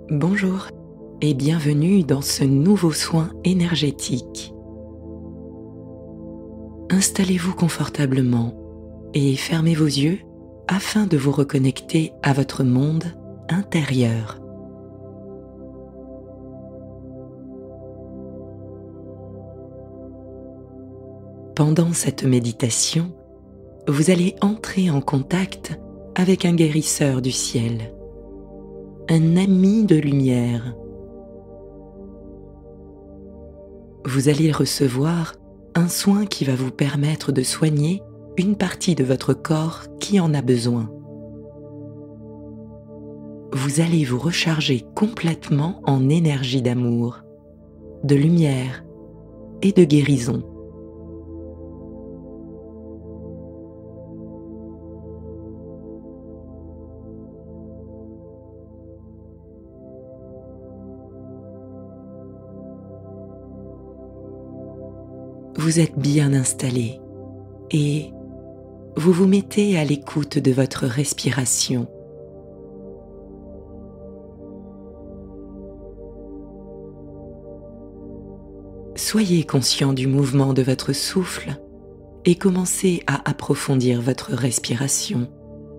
Bonjour et bienvenue dans ce nouveau soin énergétique. Installez-vous confortablement et fermez vos yeux afin de vous reconnecter à votre monde intérieur. Pendant cette méditation, vous allez entrer en contact avec un guérisseur du ciel, un ami de lumière. Vous allez recevoir un soin qui va vous permettre de soigner une partie de votre corps qui en a besoin. Vous allez vous recharger complètement en énergie d'amour, de lumière et de guérison. Vous êtes bien installé et vous vous mettez à l'écoute de votre respiration. Soyez conscient du mouvement de votre souffle et commencez à approfondir votre respiration.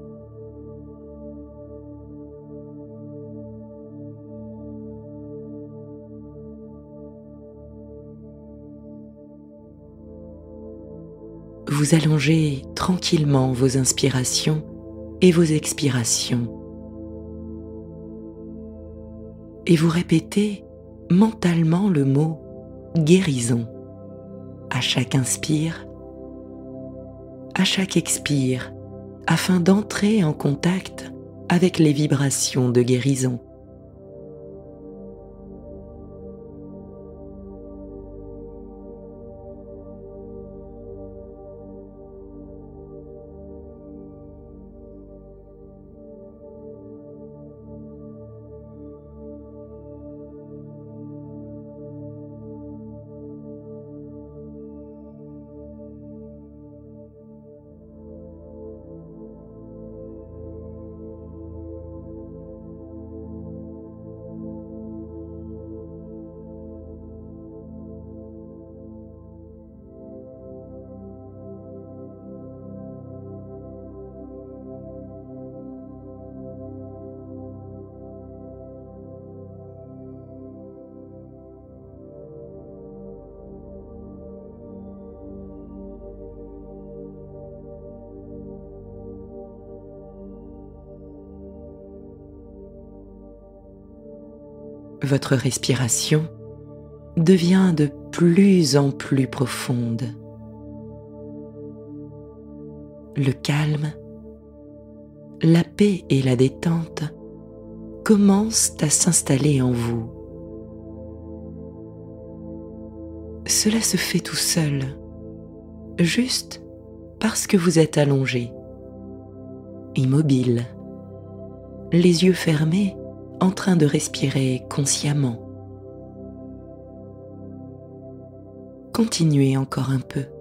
Vous allongez tranquillement vos inspirations et vos expirations. Et vous répétez mentalement le mot guérison à chaque inspire, à chaque expire, afin d'entrer en contact avec les vibrations de guérison. Votre respiration devient de plus en plus profonde. Le calme, la paix et la détente commencent à s'installer en vous. Cela se fait tout seul, juste parce que vous êtes allongé, immobile, les yeux fermés, en train de respirer consciemment. Continuez encore un peu.